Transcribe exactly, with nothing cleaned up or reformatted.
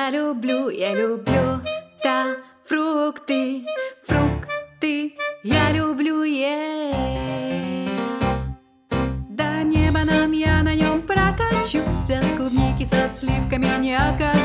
Я люблю, я люблю, да, фрукты, фрукты, я люблю есть. Дай мне банан, я на нем прокачусь, от клубники со сливками не откажусь.